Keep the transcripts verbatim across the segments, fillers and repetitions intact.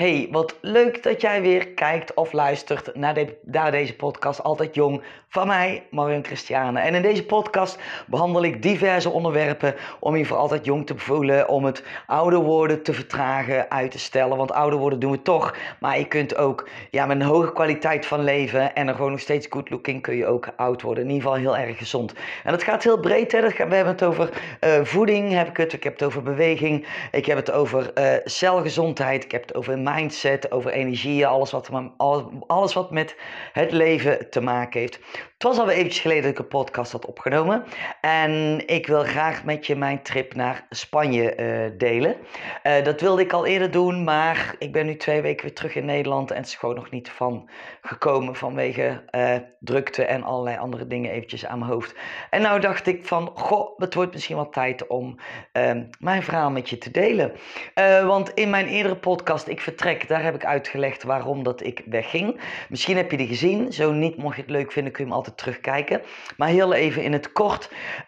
Hey, wat leuk dat jij weer kijkt of luistert naar, de, naar deze podcast Altijd Jong van mij, Marion Christiane. En in deze podcast behandel ik diverse onderwerpen om je voor altijd jong te voelen, om het ouder worden te vertragen, uit te stellen. Want ouder worden doen we toch, maar je kunt ook ja, met een hoge kwaliteit van leven en er gewoon nog steeds good looking kun je ook oud worden. In ieder geval heel erg gezond. En dat gaat heel breed, hè? Dat gaat, we hebben het over uh, voeding, heb ik het, ik heb het over beweging, ik heb het over uh, celgezondheid, ik heb het over mindset, over energieën, alles wat, alles, alles wat met het leven te maken heeft. Het was alweer eventjes geleden dat ik een podcast had opgenomen. En ik wil graag met je mijn trip naar Spanje uh, delen. Uh, dat wilde ik al eerder doen, maar ik ben nu twee weken weer terug in Nederland. En het is gewoon nog niet van gekomen vanwege uh, drukte en allerlei andere dingen eventjes aan mijn hoofd. En nou dacht ik van, goh, het wordt misschien wel tijd om uh, mijn verhaal met je te delen. Uh, want in mijn eerdere podcast, Ik Vertrek, daar heb ik uitgelegd waarom dat ik wegging. Misschien heb je die gezien. Zo niet, mocht je het leuk vinden, kun je hem altijd terugkijken. Maar heel even in het kort.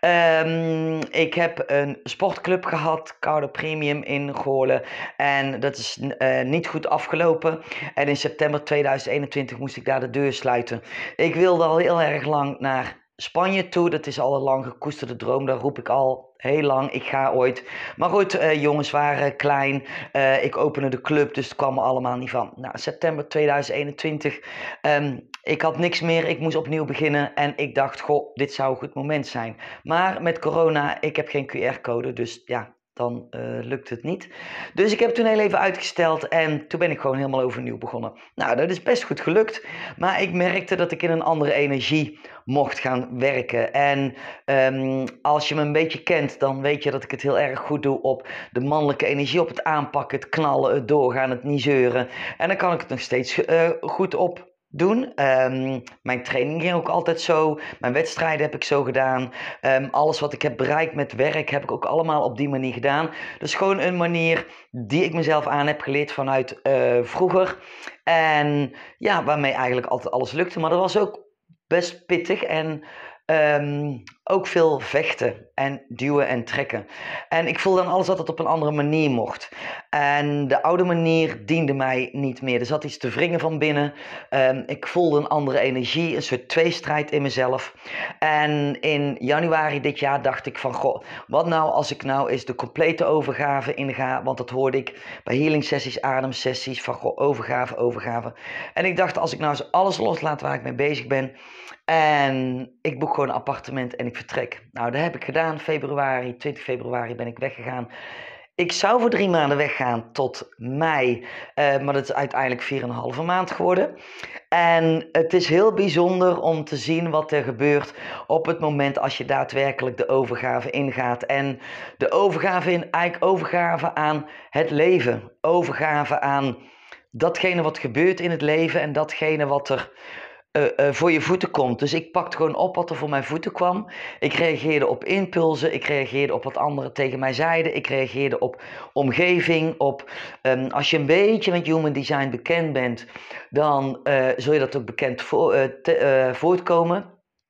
Um, ik heb een sportclub gehad, Koude Premium in Goorlen. En dat is uh, niet goed afgelopen. En in september tweeduizend eenentwintig moest ik daar de deur sluiten. Ik wilde al heel erg lang naar Spanje toe. Dat is al een lang gekoesterde droom. Daar roep ik al heel lang. Ik ga ooit. Maar goed, uh, jongens waren klein. Uh, ik opende de club, dus het kwam er allemaal niet van. Nou, september tweeduizend eenentwintig. Um, ik had niks meer. Ik moest opnieuw beginnen. En ik dacht, goh, dit zou een goed moment zijn. Maar met corona, ik heb geen Q R-code. Dus ja, dan uh, lukt het niet. Dus ik heb het toen heel even uitgesteld en toen ben ik gewoon helemaal overnieuw begonnen. Nou, dat is best goed gelukt, maar ik merkte dat ik in een andere energie mocht gaan werken. En um, als je me een beetje kent, dan weet je dat ik het heel erg goed doe op de mannelijke energie, op het aanpakken, het knallen, het doorgaan, het niet zeuren. En dan kan ik het nog steeds uh, goed op doen. Um, mijn training ging ook altijd zo. Mijn wedstrijden heb ik zo gedaan. Um, alles wat ik heb bereikt met werk heb ik ook allemaal op die manier gedaan. Dus gewoon een manier die ik mezelf aan heb geleerd vanuit uh, vroeger. En ja, waarmee eigenlijk altijd alles lukte. Maar dat was ook best pittig en Um, ook veel vechten en duwen en trekken. En ik voelde dan alles dat het op een andere manier mocht. En de oude manier diende mij niet meer. Er zat iets te wringen van binnen. Um, ik voelde een andere energie, een soort tweestrijd in mezelf. En in januari dit jaar dacht ik van, goh, wat nou als ik nou eens de complete overgave inga? Want dat hoorde ik bij healing sessies, ademsessies, van goh, overgave, overgave. En ik dacht, als ik nou eens alles loslaat waar ik mee bezig ben, en ik boek gewoon een appartement en ik vertrek. Nou, dat heb ik gedaan. Februari, twintig februari ben ik weggegaan. Ik zou voor drie maanden weggaan tot mei. Uh, maar dat is uiteindelijk vier en een halve maand geworden. En het is heel bijzonder om te zien wat er gebeurt op het moment als je daadwerkelijk de overgave ingaat. En de overgave in, eigenlijk overgave aan het leven. Overgave aan datgene wat gebeurt in het leven en datgene wat er Uh, uh, voor je voeten komt. Dus ik pakte gewoon op wat er voor mijn voeten kwam. Ik reageerde op impulsen. Ik reageerde op wat anderen tegen mij zeiden. Ik reageerde op omgeving. Op, um, als je een beetje met human design bekend bent, dan uh, zul je dat ook bekend voor, uh, te, uh, voortkomen.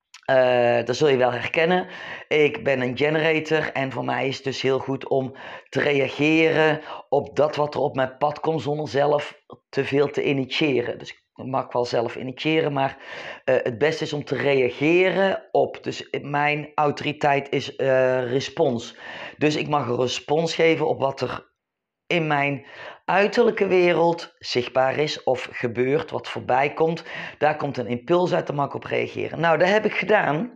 Uh, dat zul je wel herkennen. Ik ben een generator en voor mij is het dus heel goed om te reageren op dat wat er op mijn pad komt zonder zelf te veel te initiëren. Dus ik mag wel zelf initiëren, maar uh, het beste is om te reageren op. Dus mijn autoriteit is uh, respons. Dus ik mag een respons geven op wat er in mijn uiterlijke wereld zichtbaar is of gebeurt, wat voorbij komt. Daar komt een impuls uit, daar mag ik op reageren. Nou, dat heb ik gedaan.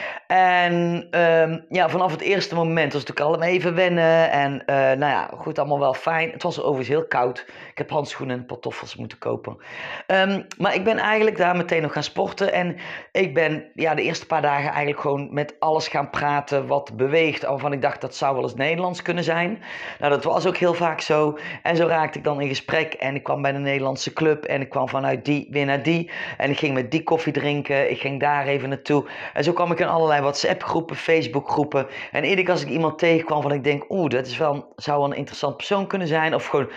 En um, ja, vanaf het eerste moment was het natuurlijk allemaal even wennen. En uh, nou ja, goed, allemaal wel fijn. Het was overigens heel koud. Ik heb handschoenen en pantoffels moeten kopen. Um, maar ik ben eigenlijk daar meteen nog gaan sporten. En ik ben ja, de eerste paar dagen eigenlijk gewoon met alles gaan praten wat beweegt. Waarvan ik dacht, dat zou wel eens Nederlands kunnen zijn. Nou, dat was ook heel vaak zo. En zo raakte ik dan in gesprek. En ik kwam bij de Nederlandse club. En ik kwam vanuit die weer naar die. En ik ging met die koffie drinken. Ik ging daar even naartoe. En zo kwam ik in allerlei WhatsApp-groepen, Facebook-groepen. En iedere keer als ik iemand tegenkwam van ik denk, oeh, dat is wel, zou wel een interessant persoon kunnen zijn. Of gewoon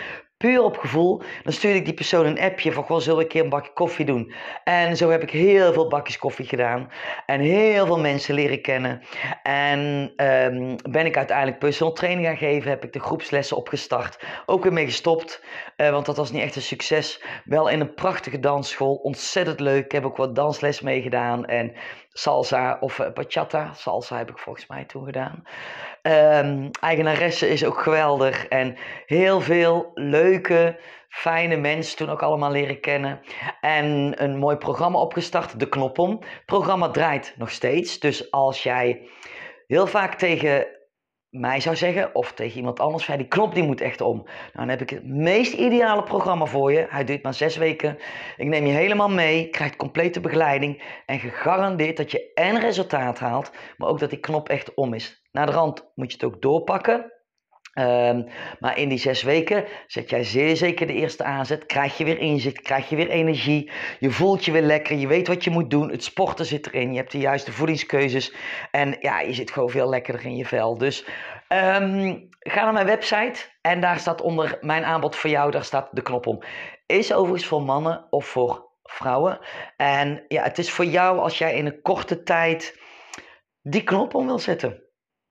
puur op gevoel. Dan stuurde ik die persoon een appje van, goh, zullen we een keer een bakje koffie doen? En zo heb ik heel veel bakjes koffie gedaan. En heel veel mensen leren kennen. En um, ben ik uiteindelijk personal training gaan geven. Heb ik de groepslessen opgestart. Ook weer mee gestopt. Uh, want dat was niet echt een succes. Wel in een prachtige dansschool. Ontzettend leuk. Ik heb ook wat dansles meegedaan. En salsa of uh, bachata. Salsa heb ik volgens mij toen gedaan. Um, eigenaresse is ook geweldig. En heel veel leuke, fijne mensen toen ook allemaal leren kennen. En een mooi programma opgestart, De Knop Om. Het programma draait nog steeds. Dus als jij heel vaak tegen mij zou zeggen, of tegen iemand anders, ja, die knop die moet echt om. Nou, dan heb ik het meest ideale programma voor je. Hij duurt maar zes weken. Ik neem je helemaal mee, krijgt complete begeleiding en gegarandeerd dat je en resultaat haalt, maar ook dat die knop echt om is. Na de rand moet je het ook doorpakken. Um, maar in die zes weken zet jij zeer zeker de eerste aanzet, krijg je weer inzicht, krijg je weer energie, je voelt je weer lekker, je weet wat je moet doen, het sporten zit erin, je hebt de juiste voedingskeuzes en ja, je zit gewoon veel lekkerder in je vel. Dus um, ga naar mijn website en daar staat onder mijn aanbod voor jou, daar staat de knop om. Is overigens voor mannen of voor vrouwen en ja, het is voor jou als jij in een korte tijd die knop om wil zetten.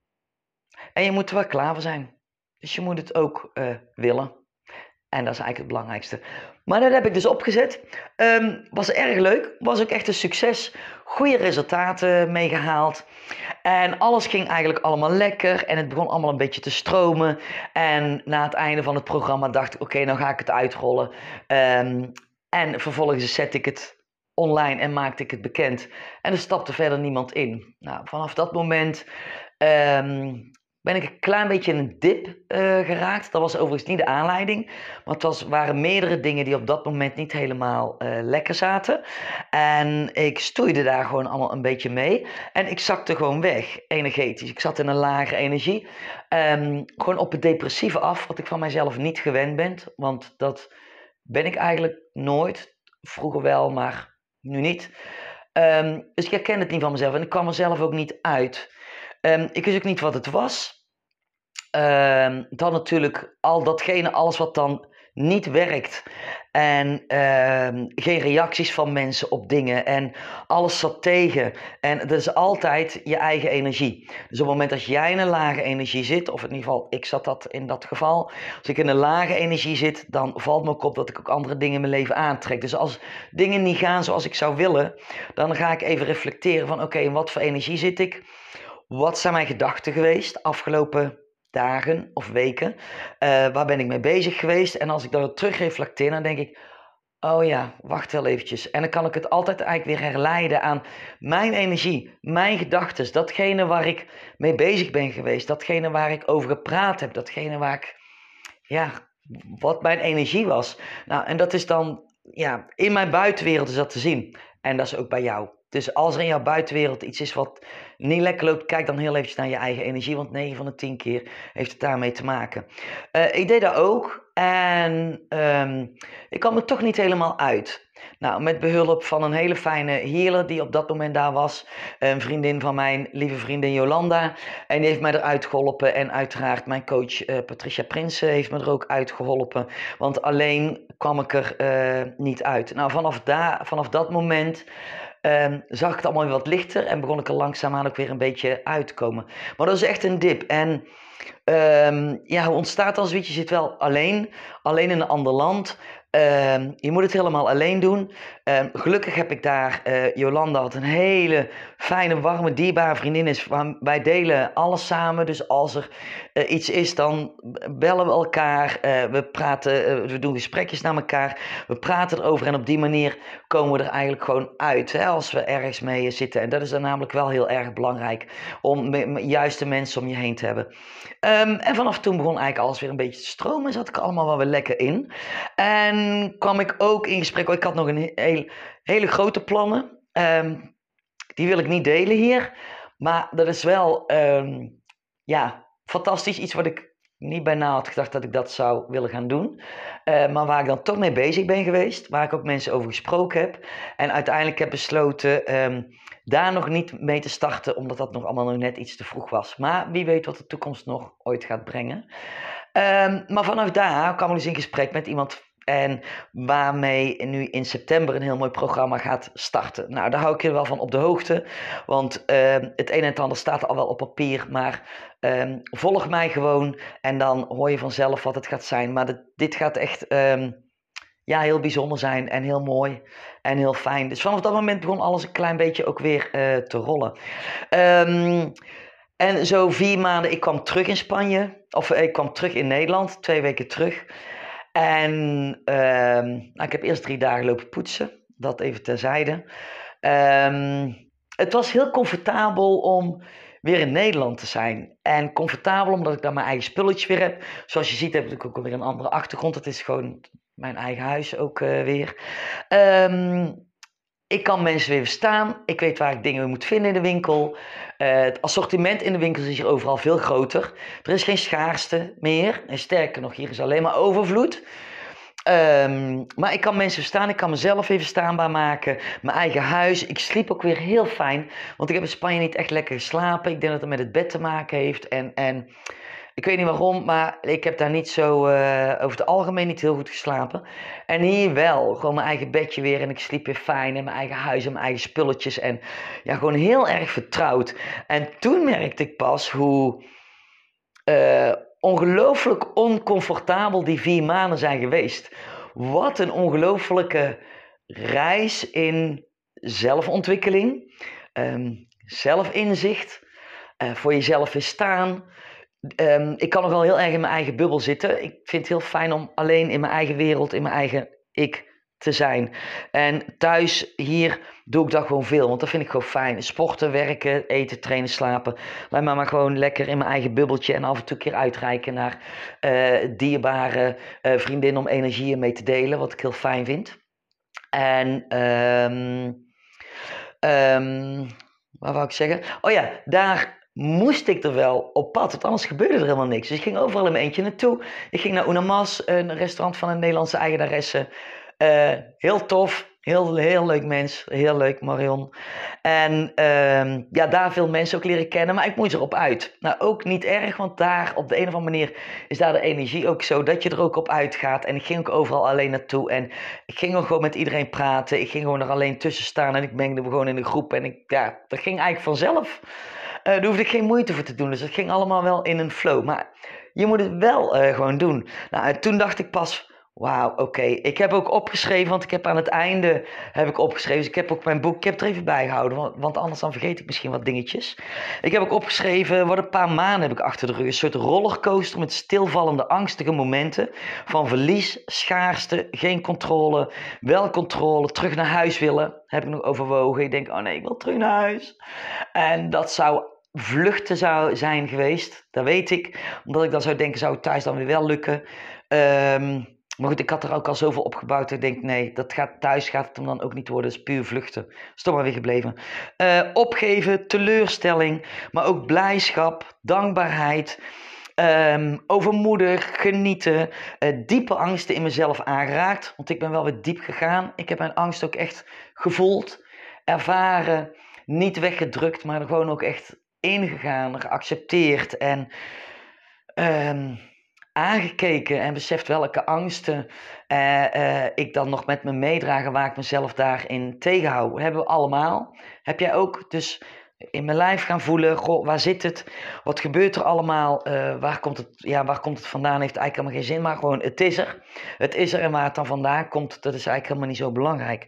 En je moet er wel klaar voor zijn. Dus je moet het ook uh, willen. En dat is eigenlijk het belangrijkste. Maar dat heb ik dus opgezet. Um, was erg leuk. Was ook echt een succes. Goede resultaten meegehaald. En alles ging eigenlijk allemaal lekker. En het begon allemaal een beetje te stromen. En na het einde van het programma dacht ik, oké, okay, nou ga ik het uitrollen. Um, en vervolgens zet ik het online en maakte ik het bekend. En er stapte verder niemand in. Nou, vanaf dat moment Um, ben ik een klein beetje in een dip uh, geraakt. Dat was overigens niet de aanleiding. Maar het was, waren meerdere dingen die op dat moment niet helemaal uh, lekker zaten. En ik stoeide daar gewoon allemaal een beetje mee. En ik zakte gewoon weg, energetisch. Ik zat in een lage energie. Um, gewoon op het depressieve af, wat ik van mijzelf niet gewend ben. Want dat ben ik eigenlijk nooit. Vroeger wel, maar nu niet. Um, dus ik herken het niet van mezelf. En ik kwam er zelf ook niet uit. Um, ik wist ook niet wat het was. Um, dan natuurlijk al datgene, alles wat dan niet werkt. En um, geen reacties van mensen op dingen. En alles zat tegen. En dat is altijd je eigen energie. Dus op het moment dat jij in een lage energie zit, of in ieder geval, ik zat dat in dat geval. Als ik in een lage energie zit, dan valt me ook op dat ik ook andere dingen in mijn leven aantrek. Dus als dingen niet gaan zoals ik zou willen, dan ga ik even reflecteren van oké, okay, in wat voor energie zit ik? Wat zijn mijn gedachten geweest afgelopen dagen of weken? Uh, waar ben ik mee bezig geweest? En als ik daarop terug reflecteer, dan denk ik, oh ja, wacht wel eventjes. En dan kan ik het altijd eigenlijk weer herleiden aan mijn energie, mijn gedachten. Datgene waar ik mee bezig ben geweest. Datgene waar ik over gepraat heb. Datgene waar ik, ja, wat mijn energie was. Nou, en dat is dan, ja, in mijn buitenwereld is dat te zien. En dat is ook bij jou. Dus als er in jouw buitenwereld iets is wat niet lekker loopt, kijk dan heel eventjes naar je eigen energie. Want negen van de tien keer heeft het daarmee te maken. Uh, ik deed dat ook. En um, ik kwam er toch niet helemaal uit. Nou, met behulp van een hele fijne healer die op dat moment daar was. Een vriendin van mijn lieve vriendin Jolanda. En die heeft mij eruit geholpen. En uiteraard mijn coach uh, Patricia Prinsen heeft me er ook uitgeholpen. Want alleen kwam ik er uh, niet uit. Nou, vanaf, daar, vanaf dat moment Um, zag ik het allemaal weer wat lichter en begon ik er langzaamaan ook weer een beetje uit te komen. Maar dat is echt een dip. En um, ja, hoe ontstaat dat zoiets? Je zit wel alleen, alleen in een ander land. Um, je moet het helemaal alleen doen. Um, gelukkig heb ik daar uh, Jolanda, wat een hele fijne, warme, dierbare vriendin is. Wij delen alles samen. Dus als er uh, iets is, dan bellen we elkaar. Uh, we praten, uh, we doen gesprekjes naar elkaar. We praten erover en op die manier komen we er eigenlijk gewoon uit. Hè, als we ergens mee zitten. En dat is dan namelijk wel heel erg belangrijk. Om me, juiste mensen om je heen te hebben. Um, en vanaf toen begon eigenlijk alles weer een beetje te stromen. En zat ik er allemaal wel weer lekker in. En kwam ik ook in gesprek. Ik had nog een heel, hele grote plannen. Um, die wil ik niet delen hier. Maar dat is wel um, ja, fantastisch. Iets wat ik niet bijna had gedacht dat ik dat zou willen gaan doen. Uh, maar waar ik dan toch mee bezig ben geweest. Waar ik ook mensen over gesproken heb. En uiteindelijk heb besloten um, daar nog niet mee te starten. Omdat dat nog allemaal nog net iets te vroeg was. Maar wie weet wat de toekomst nog ooit gaat brengen. Um, maar vanaf daar kwam ik dus in gesprek met iemand en waarmee nu in september een heel mooi programma gaat starten. Nou, daar hou ik je wel van op de hoogte, want um, het een en het ander staat al wel op papier, maar um, volg mij gewoon en dan hoor je vanzelf wat het gaat zijn. Maar de, dit gaat echt um, ja, heel bijzonder zijn en heel mooi en heel fijn. Dus vanaf dat moment begon alles een klein beetje ook weer uh, te rollen. Um, En zo vier maanden, ik kwam terug in Spanje, of ik kwam terug in Nederland, twee weken terug. En um, nou, ik heb eerst drie dagen lopen poetsen, dat even terzijde. Um, het was heel comfortabel om weer in Nederland te zijn. En comfortabel omdat ik daar mijn eigen spulletjes weer heb. Zoals je ziet heb ik ook alweer een andere achtergrond, het is gewoon mijn eigen huis ook uh, weer. Um, Ik kan mensen weer verstaan. Ik weet waar ik dingen moet vinden in de winkel. Uh, het assortiment in de winkels is hier overal veel groter. Er is geen schaarste meer. En sterker nog, hier is alleen maar overvloed. Um, maar ik kan mensen verstaan. Ik kan mezelf weer verstaanbaar maken. Mijn eigen huis. Ik sliep ook weer heel fijn. Want ik heb in Spanje niet echt lekker geslapen. Ik denk dat het met het bed te maken heeft. En... en ik weet niet waarom, maar ik heb daar niet zo, uh, over het algemeen niet heel goed geslapen. En hier wel, gewoon mijn eigen bedje weer en ik sliep weer fijn en mijn eigen huis en mijn eigen spulletjes. En ja, gewoon heel erg vertrouwd. En toen merkte ik pas hoe uh, ongelooflijk oncomfortabel die vier maanden zijn geweest. Wat een ongelooflijke reis in zelfontwikkeling, um, zelfinzicht, uh, voor jezelf weer staan. Um, ik kan nog wel heel erg in mijn eigen bubbel zitten. Ik vind het heel fijn om alleen in mijn eigen wereld, in mijn eigen ik te zijn. En thuis, hier, doe ik dat gewoon veel. Want dat vind ik gewoon fijn. Sporten, werken, eten, trainen, slapen. Laat me maar gewoon lekker in mijn eigen bubbeltje. En af en toe een keer uitreiken naar uh, dierbare uh, vriendinnen om energieën mee te delen. Wat ik heel fijn vind. En... Um, um, wat wou ik zeggen? Oh ja, daar... moest ik er wel op pad, want anders gebeurde er helemaal niks. Dus ik ging overal in mijn eentje naartoe. Ik ging naar Unamas, een restaurant van een Nederlandse eigenaresse. Uh, heel tof, heel, heel leuk mens, heel leuk Marion. En uh, ja, daar veel mensen ook leren kennen, maar ik moest erop uit. Nou, ook niet erg, want daar op de een of andere manier is daar de energie ook zo dat je er ook op uitgaat. En ik ging ook overal alleen naartoe en ik ging ook gewoon met iedereen praten. Ik ging gewoon er alleen tussen staan en ik mengde me gewoon in de groep. En ik, ja, dat ging eigenlijk vanzelf. Uh, daar hoefde ik geen moeite voor te doen, dus het ging allemaal wel in een flow. Maar je moet het wel uh, gewoon doen. Nou, en toen dacht ik pas, wauw, oké. Okay. Ik heb ook opgeschreven, want ik heb aan het einde heb ik opgeschreven. Dus ik heb ook mijn boek, ik heb het er even bij gehouden, want, want anders dan vergeet ik misschien wat dingetjes. Ik heb ook opgeschreven, wat een paar maanden heb ik achter de rug. Een soort rollercoaster met stilvallende, angstige momenten. Van verlies, schaarste, geen controle, wel controle, terug naar huis willen. Heb ik nog overwogen. Ik denk, oh nee, ik wil terug naar huis. En dat zou vluchten zou zijn geweest, dat weet ik. Omdat ik dan zou denken, zou het thuis dan weer wel lukken. Um, maar goed, ik had er ook al zoveel opgebouwd. Dat ik denk, nee, dat gaat, thuis gaat het hem dan ook niet worden. Dat is puur vluchten. Is toch maar weer gebleven. Uh, opgeven, teleurstelling, maar ook blijdschap, dankbaarheid. Um, overmoedig, genieten, uh, diepe angsten in mezelf aangeraakt. Want ik ben wel weer diep gegaan. Ik heb mijn angst ook echt gevoeld, ervaren, niet weggedrukt, maar er gewoon ook echt ingegaan, geaccepteerd en um, aangekeken en beseft welke angsten uh, uh, ik dan nog met me meedragen, waar ik mezelf daarin tegenhoud. Dat hebben we allemaal. Heb jij ook? Dus in mijn lijf gaan voelen, goh, waar zit het? Wat gebeurt er allemaal? Uh, waar, komt het, ja, waar komt het vandaan? Heeft eigenlijk helemaal geen zin, maar gewoon het is er. Het is er en waar het dan vandaan komt, dat is eigenlijk helemaal niet zo belangrijk.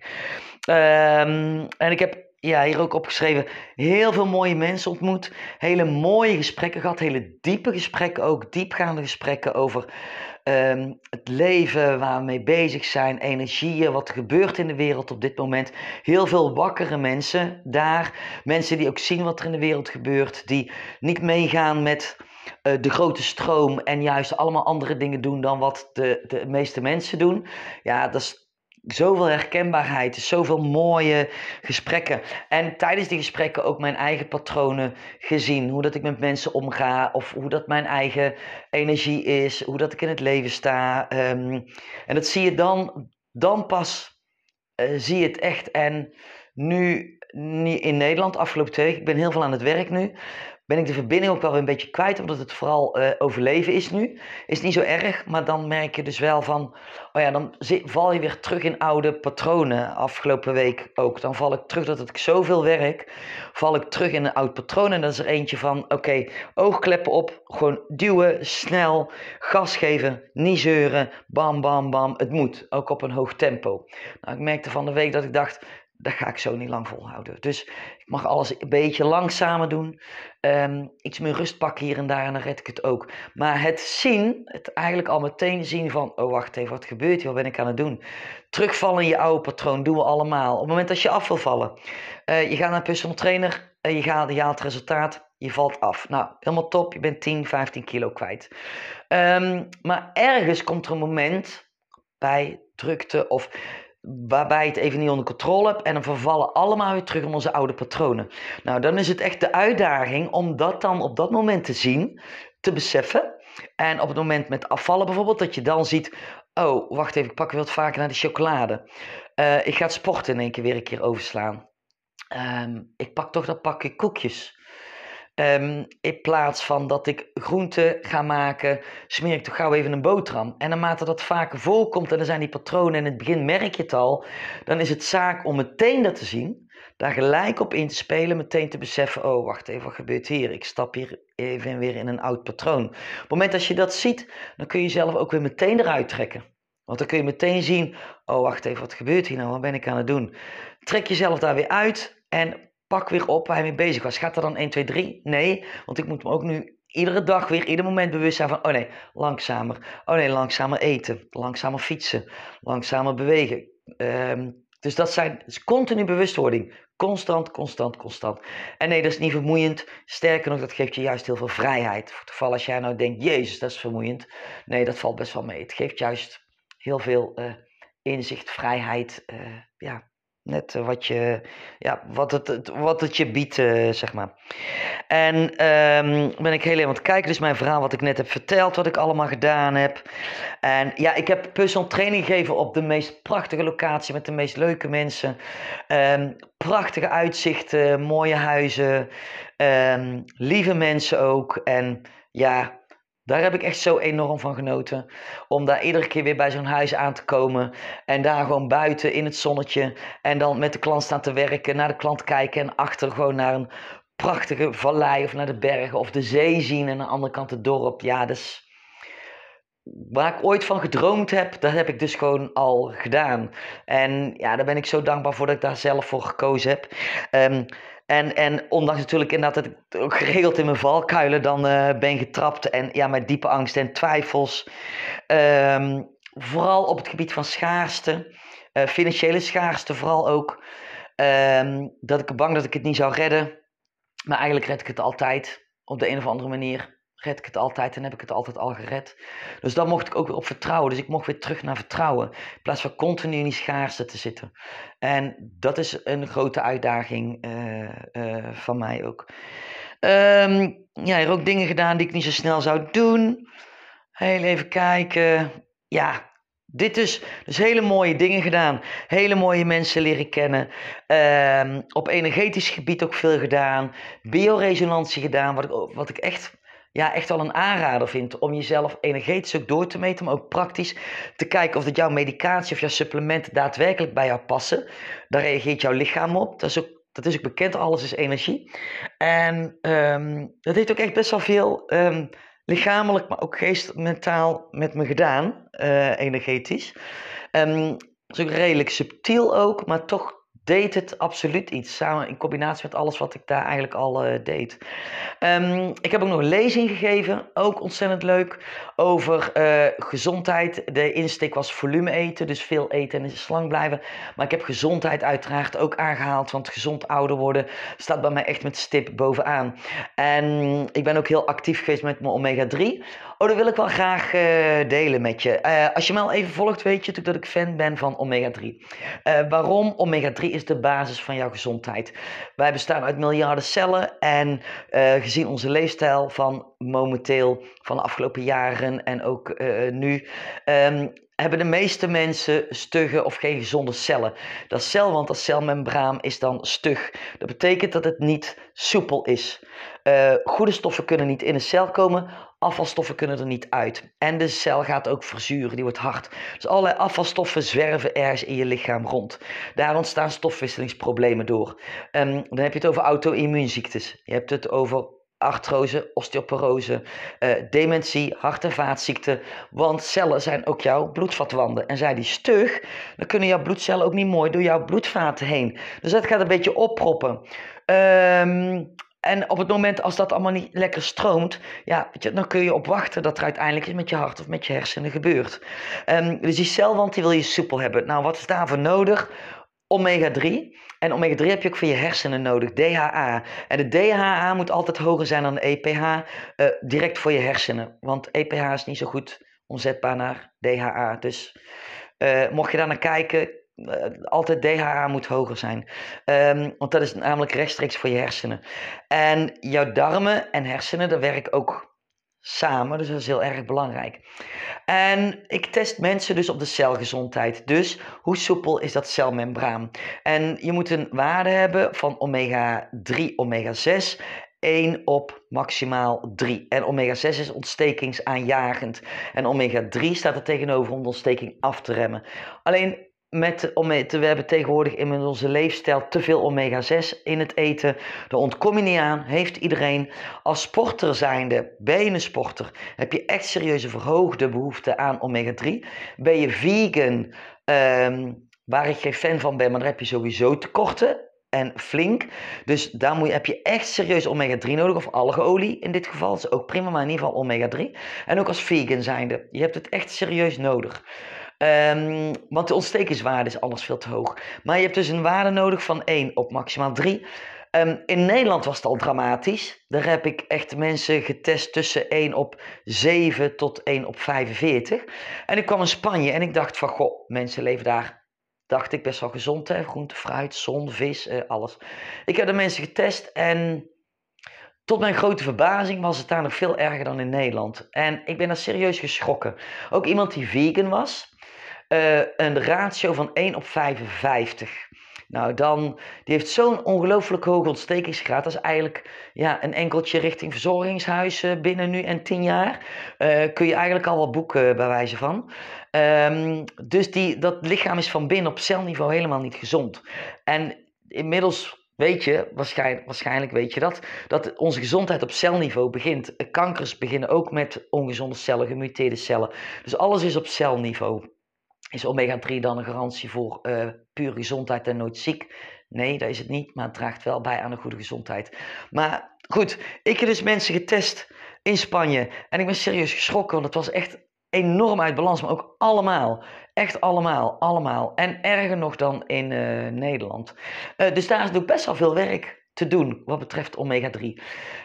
Um, en ik heb ja, hier ook opgeschreven, heel veel mooie mensen ontmoet, hele mooie gesprekken gehad, hele diepe gesprekken ook, diepgaande gesprekken over um, het leven, waar we mee bezig zijn, energieën, wat er gebeurt in de wereld op dit moment. Heel veel wakkere mensen daar, mensen die ook zien wat er in de wereld gebeurt, die niet meegaan met uh, de grote stroom en juist allemaal andere dingen doen dan wat de, de meeste mensen doen. Ja, dat is zoveel herkenbaarheid, zoveel mooie gesprekken. En tijdens die gesprekken ook mijn eigen patronen gezien. Hoe dat ik met mensen omga, of hoe dat mijn eigen energie is, hoe dat ik in het leven sta. Um, en dat zie je dan, dan pas, uh, zie je het echt. En nu niet in Nederland, afgelopen twee weken. Ik ben heel veel aan het werk nu. Ben ik de verbinding ook wel weer een beetje kwijt, omdat het vooral uh, overleven is nu. Is niet zo erg, maar dan merk je dus wel van... Oh ja, dan val je weer terug in oude patronen. Afgelopen week ook. Dan val ik terug, dat ik zoveel werk, val ik terug in een oud patroon. En dat is er eentje van, oké, okay, oogkleppen op, gewoon duwen, snel, gas geven, niet zeuren, bam, bam, bam. Het moet, ook op een hoog tempo. Nou, ik merkte van de week dat ik dacht... Dat ga ik zo niet lang volhouden. Dus ik mag alles een beetje langzamer doen. Um, iets meer rust pakken hier en daar en dan red ik het ook. Maar het zien, het eigenlijk al meteen zien van... Oh, wacht even, wat gebeurt hier? Wat ben ik aan het doen? Terugvallen in je oude patroon doen we allemaal. Op het moment dat je af wil vallen. Uh, je gaat naar een personal trainer. Uh, je, gaat, je haalt het resultaat. Je valt af. Nou, helemaal top. Je bent tien, vijftien kilo kwijt. Um, maar ergens komt er een moment bij drukte of... waarbij je het even niet onder controle hebt en dan vervallen allemaal weer terug in onze oude patronen. Nou, dan is het echt de uitdaging om dat dan op dat moment te zien, te beseffen. En op het moment met afvallen bijvoorbeeld, dat je dan ziet... Oh, wacht even, ik pak weer wat vaker naar de chocolade. Uh, ik ga het sporten in één keer weer een keer overslaan. Um, ik pak toch dat pakje koekjes. Um, in plaats van dat ik groenten ga maken, smeer ik toch gauw even een boterham. En naarmate dat vaker voorkomt en er zijn die patronen en in het begin merk je het al, dan is het zaak om meteen dat te zien, daar gelijk op in te spelen, meteen te beseffen, oh wacht even, wat gebeurt hier? Ik stap hier even weer in een oud patroon. Op het moment dat je dat ziet, dan kun je jezelf ook weer meteen eruit trekken. Want dan kun je meteen zien, oh wacht even, wat gebeurt hier nou? Wat ben ik aan het doen? Trek jezelf daar weer uit en pak weer op waar je mee bezig was. Gaat er dan één, twee, drie? Nee, want ik moet me ook nu iedere dag weer, ieder moment bewust zijn van... Oh nee, langzamer. Oh nee, langzamer eten. Langzamer fietsen. Langzamer bewegen. Um, dus dat zijn dus continu bewustwording. Constant, constant, constant. En nee, dat is niet vermoeiend. Sterker nog, dat geeft je juist heel veel vrijheid. Voor het geval als jij nou denkt, jezus, dat is vermoeiend. Nee, dat valt best wel mee. Het geeft juist heel veel uh, inzicht, vrijheid, uh, ja... Net wat, je, ja, wat, het, wat het je biedt, uh, zeg maar. En um, ben ik heel even aan het kijken. Dus mijn verhaal wat ik net heb verteld, wat ik allemaal gedaan heb. En ja, ik heb personal training gegeven op de meest prachtige locatie met de meest leuke mensen. Um, prachtige uitzichten, mooie huizen, um, lieve mensen ook. En ja... Daar heb ik echt zo enorm van genoten. Om daar iedere keer weer bij zo'n huis aan te komen. En daar gewoon buiten in het zonnetje. En dan met de klant staan te werken. Naar de klant kijken. En achter gewoon naar een prachtige vallei. Of naar de bergen. Of de zee zien. En aan de andere kant het dorp. Ja, dus... Waar ik ooit van gedroomd heb, dat heb ik dus gewoon al gedaan. En ja, daar ben ik zo dankbaar voor dat ik daar zelf voor gekozen heb. Um, En, en ondanks natuurlijk inderdaad dat ik ook geregeld in mijn valkuilen dan uh, ben getrapt. En ja, met diepe angst en twijfels. Um, vooral op het gebied van schaarste. Uh, financiële schaarste vooral ook. Um, dat ik bang dat ik het niet zou redden. Maar eigenlijk red ik het altijd. Op de een of andere manier red ik het altijd en heb ik het altijd al gered. Dus daar mocht ik ook weer op vertrouwen. Dus ik mocht weer terug naar vertrouwen. In plaats van continu in die schaarste te zitten. En dat is een grote uitdaging uh, uh, van mij ook. Um, ja, er ook dingen gedaan die ik niet zo snel zou doen. Heel even kijken. Ja, dit is dus hele mooie dingen gedaan. Hele mooie mensen leren kennen. Um, op energetisch gebied ook veel gedaan. Bioresonantie gedaan. Wat ik, wat ik echt... Ja, echt wel een aanrader vind om jezelf energetisch ook door te meten, maar ook praktisch te kijken of dat jouw medicatie of jouw supplementen daadwerkelijk bij jou passen. Daar reageert jouw lichaam op. Dat is ook, dat is ook bekend, alles is energie. En um, dat heeft ook echt best wel veel um, lichamelijk, maar ook geest, mentaal met me gedaan, uh, energetisch. Um, dat is ook redelijk subtiel ook, maar toch deed het absoluut iets. Samen in combinatie met alles wat ik daar eigenlijk al uh, deed. Um, ik heb ook nog een lezing gegeven. Ook ontzettend leuk. Over uh, gezondheid. De insteek was volume eten. Dus veel eten en slank blijven. Maar ik heb gezondheid uiteraard ook aangehaald. Want gezond ouder worden staat bij mij echt met stip bovenaan. En ik ben ook heel actief geweest met mijn omega drie. Oh, dat wil ik wel graag uh, delen met je. Uh, als je me al even volgt, weet je natuurlijk dat ik fan ben van omega drie. Uh, waarom? omega drie is de basis van jouw gezondheid. Wij bestaan uit miljarden cellen en uh, gezien onze leefstijl van momenteel, van de afgelopen jaren en ook uh, nu, um, hebben de meeste mensen stugge of geen gezonde cellen. Dat cel, want dat celmembraan is dan stug. Dat betekent dat het niet soepel is. Uh, goede stoffen kunnen niet in een cel komen, afvalstoffen kunnen er niet uit. En de cel gaat ook verzuren, die wordt hard. Dus allerlei afvalstoffen zwerven ergens in je lichaam rond. Daar ontstaan stofwisselingsproblemen door. Um, dan heb je het over auto-immuunziektes. Je hebt het over artrose, osteoporose, uh, dementie, hart- en vaatziekten. Want cellen zijn ook jouw bloedvatwanden. En zijn die stug, dan kunnen jouw bloedcellen ook niet mooi door jouw bloedvaten heen. Dus dat gaat een beetje opproppen. Um, en op het moment als dat allemaal niet lekker stroomt, ja, weet je, dan kun je op wachten dat er uiteindelijk iets met je hart of met je hersenen gebeurt. Um, dus die celwand die wil je soepel hebben. Nou, wat is daarvoor nodig? omega drie. En omega drie heb je ook voor je hersenen nodig, D H A. En de D H A moet altijd hoger zijn dan de E P H, uh, direct voor je hersenen. Want E P H is niet zo goed omzetbaar naar D H A. Dus uh, mocht je daar naar kijken, uh, altijd D H A moet hoger zijn. Um, want dat is namelijk rechtstreeks voor je hersenen. En jouw darmen en hersenen, dat werken ook samen, dus dat is heel erg belangrijk. En ik test mensen dus op de celgezondheid. Dus hoe soepel is dat celmembraan? En je moet een waarde hebben van omega drie, omega zes, één op maximaal drie. En omega zes is ontstekingsaanjagend. En omega drie staat er tegenover om de ontsteking af te remmen. Alleen met, we hebben tegenwoordig in onze leefstijl te veel omega zes in het eten. Daar ontkom je niet aan, heeft iedereen. Als sporter zijnde, ben je een sporter, heb je echt serieuze verhoogde behoefte aan omega drie. Ben je vegan, um, waar ik geen fan van ben, maar daar heb je sowieso tekorten. En flink. Dus daar moet je, heb je echt serieus omega drie nodig. Of algeolie in dit geval. Dat is ook prima, maar in ieder geval omega drie. En ook als vegan zijnde. Je hebt het echt serieus nodig. Um, want de ontstekingswaarde is anders veel te hoog. Maar je hebt dus een waarde nodig van één op maximaal drie. Um, in Nederland was het al dramatisch. Daar heb ik echt mensen getest tussen één op zeven tot één op vijfenveertig. En ik kwam in Spanje en ik dacht van, goh, mensen leven daar, dacht ik, best wel gezond, hè? Groente, fruit, zon, vis, eh, alles. Ik heb de mensen getest en tot mijn grote verbazing was het daar nog veel erger dan in Nederland. En ik ben daar serieus geschrokken. Ook iemand die vegan was, uh, een ratio van één op vijfenvijftig. Nou, dan, die heeft zo'n ongelooflijk hoge ontstekingsgraad. Dat is eigenlijk ja, een enkeltje richting verzorgingshuis uh, binnen nu en tien jaar. Uh, kun je eigenlijk al wat boeken bij wijze van. Um, dus die, dat lichaam is van binnen op celniveau helemaal niet gezond. En inmiddels weet je, waarschijnlijk, waarschijnlijk weet je dat, dat onze gezondheid op celniveau begint. Kankers beginnen ook met ongezonde cellen, gemuteerde cellen. Dus alles is op celniveau. Is omega drie dan een garantie voor uh, pure gezondheid en nooit ziek? Nee, dat is het niet, maar het draagt wel bij aan een goede gezondheid. Maar goed, ik heb dus mensen getest in Spanje en ik ben serieus geschrokken, want het was echt enorm uit balans, maar ook allemaal. Echt allemaal, allemaal. En erger nog dan in uh, Nederland. Uh, dus daar is ook best wel veel werk te doen wat betreft omega drie.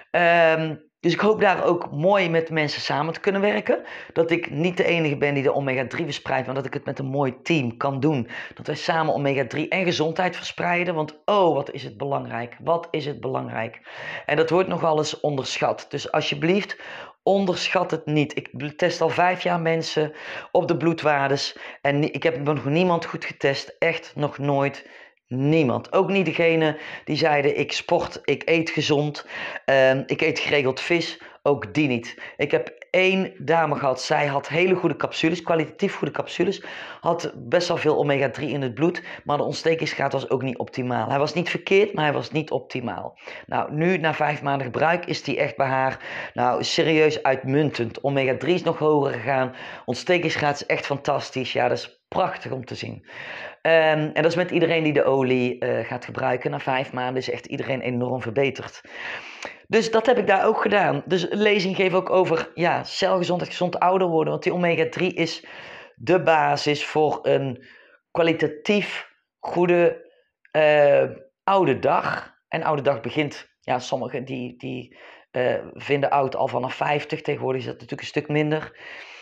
Um, Dus ik hoop daar ook mooi met mensen samen te kunnen werken. Dat ik niet de enige ben die de omega drie verspreidt, maar dat ik het met een mooi team kan doen. Dat wij samen omega drie en gezondheid verspreiden. Want oh, wat is het belangrijk. Wat is het belangrijk. En dat wordt nogal eens onderschat. Dus alsjeblieft, onderschat het niet. Ik test al vijf jaar mensen op de bloedwaardes. En ik heb nog niemand goed getest. Echt nog nooit. Niemand. Ook niet degene die zeiden ik sport, ik eet gezond, uh, ik eet geregeld vis. Ook die niet. Ik heb één dame gehad, zij had hele goede capsules, kwalitatief goede capsules. Had best wel veel omega drie in het bloed, maar de ontstekingsgraad was ook niet optimaal. Hij was niet verkeerd, maar hij was niet optimaal. Nou, nu na vijf maanden gebruik is die echt bij haar nou, serieus uitmuntend. omega drie is nog hoger gegaan, ontstekingsgraad is echt fantastisch. Ja, dat is prachtig om te zien. Um, en dat is met iedereen die de olie uh, gaat gebruiken. Na vijf maanden is echt iedereen enorm verbeterd. Dus dat heb ik daar ook gedaan. Dus een lezing geef ook over ja, celgezondheid, gezond ouder worden. Want die omega drie is de basis voor een kwalitatief goede uh, oude dag. En oude dag begint, ja, sommigen die, die uh, vinden oud al vanaf vijftig. Tegenwoordig is dat natuurlijk een stuk minder.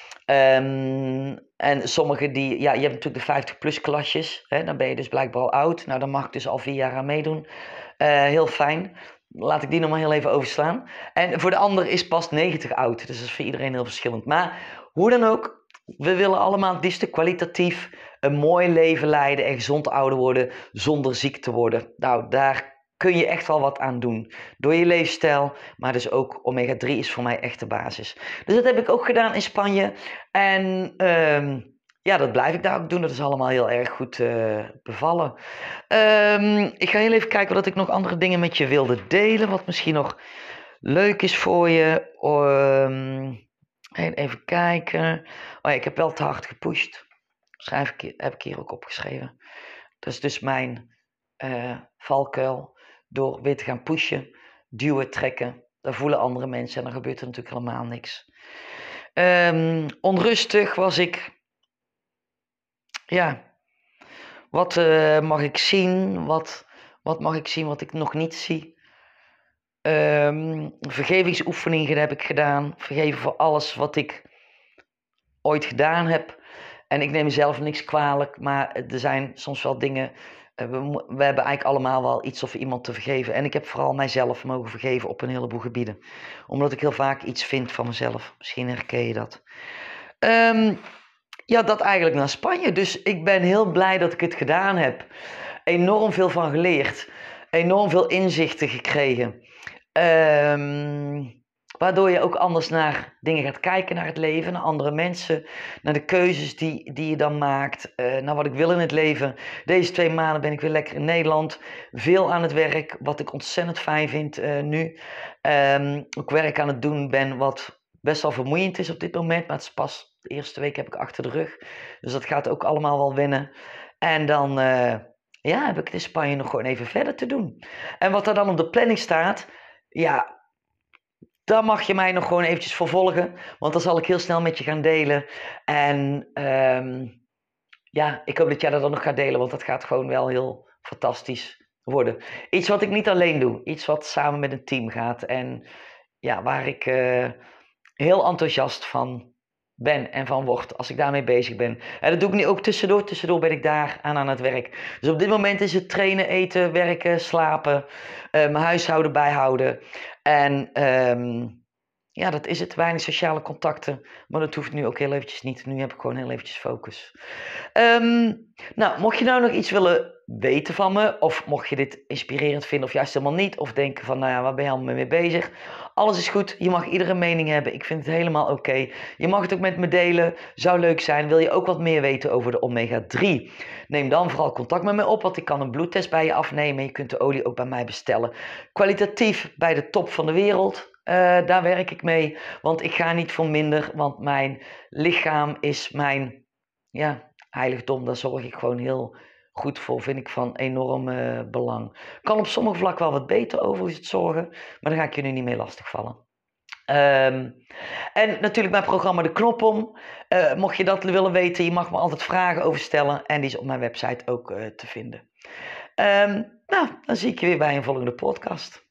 Um, en sommigen die, ja, je hebt natuurlijk de vijftig plus klasjes, hè, dan ben je dus blijkbaar al oud. Nou, daar mag ik dus al vier jaar aan meedoen. Uh, heel fijn. Laat ik die nog maar heel even overslaan. En voor de ander is pas negentig oud, dus dat is voor iedereen heel verschillend. Maar hoe dan ook, we willen allemaal het liefst kwalitatief een mooi leven leiden en gezond ouder worden zonder ziek te worden. Nou, daar kun je echt wel wat aan doen. Door je leefstijl, maar dus ook omega drie is voor mij echt de basis. Dus dat heb ik ook gedaan in Spanje. En um, ja, dat blijf ik daar ook doen. Dat is allemaal heel erg goed uh, bevallen. Um, ik ga heel even kijken wat ik nog andere dingen met je wilde delen. Wat misschien nog leuk is voor je. Um, even kijken. Oh ja, ik heb wel te hard gepusht. Schrijf ik, heb ik hier ook opgeschreven. Dat is dus mijn uh, valkuil. Door weer te gaan pushen, duwen, trekken. Dan voelen andere mensen en dan gebeurt er natuurlijk helemaal niks. Um, onrustig was ik. Ja. Wat uh, mag ik zien? Wat, wat mag ik zien wat ik nog niet zie? Um, vergevingsoefeningen heb ik gedaan. Vergeven voor alles wat ik ooit gedaan heb. En ik neem mezelf niks kwalijk. Maar er zijn soms wel dingen... We, we hebben eigenlijk allemaal wel iets of iemand te vergeven. En ik heb vooral mijzelf mogen vergeven op een heleboel gebieden. Omdat ik heel vaak iets vind van mezelf. Misschien herken je dat. Um, ja, dat eigenlijk naar Spanje. Dus ik ben heel blij dat ik het gedaan heb. Enorm veel van geleerd. Enorm veel inzichten gekregen. Um, waardoor je ook anders naar dingen gaat kijken, naar het leven, naar andere mensen, naar de keuzes die, die je dan maakt, uh, naar wat ik wil in het leven. Deze twee maanden ben ik weer lekker in Nederland, veel aan het werk, wat ik ontzettend fijn vind uh, nu. Um, ook werk aan het doen ben wat best wel vermoeiend is op dit moment, maar het is pas de eerste week heb ik achter de rug. Dus dat gaat ook allemaal wel wennen. En dan uh, ja, heb ik het in Spanje nog gewoon even verder te doen. En wat er dan op de planning staat, ja... Dan mag je mij nog gewoon eventjes vervolgen, want dan zal ik heel snel met je gaan delen. En um, ja, ik hoop dat jij dat dan nog gaat delen, want dat gaat gewoon wel heel fantastisch worden. Iets wat ik niet alleen doe, iets wat samen met een team gaat en ja, waar ik uh, heel enthousiast van ben en van word als ik daarmee bezig ben. En dat doe ik nu ook tussendoor. Tussendoor ben ik daar aan aan het werk. Dus op dit moment is het trainen, eten, werken, slapen, uh, mijn huishouden bijhouden. En um, ja, dat is het. Weinig sociale contacten. Maar dat hoeft nu ook heel eventjes niet. Nu heb ik gewoon heel eventjes focus. Um, nou, mocht je nou nog iets willen weten van me, of mocht je dit inspirerend vinden of juist helemaal niet, of denken van, nou ja, waar ben je allemaal mee bezig? Alles is goed, je mag iedere mening hebben, ik vind het helemaal oké. Okay. Je mag het ook met me delen, zou leuk zijn. Wil je ook wat meer weten over de omega drie? Neem dan vooral contact met mij op, want ik kan een bloedtest bij je afnemen. Je kunt de olie ook bij mij bestellen. Kwalitatief bij de top van de wereld. Uh, daar werk ik mee, want ik ga niet voor minder, want mijn lichaam is mijn ja, heiligdom. Daar zorg ik gewoon heel goed voor, vind ik van enorm uh, belang. Kan op sommige vlakken wel wat beter overigens het zorgen, maar daar ga ik je nu niet mee lastigvallen. Um, en natuurlijk mijn programma De Knop Om. Uh, mocht je dat willen weten, je mag me altijd vragen over stellen en die is op mijn website ook uh, te vinden. Um, nou, dan zie ik je weer bij een volgende podcast.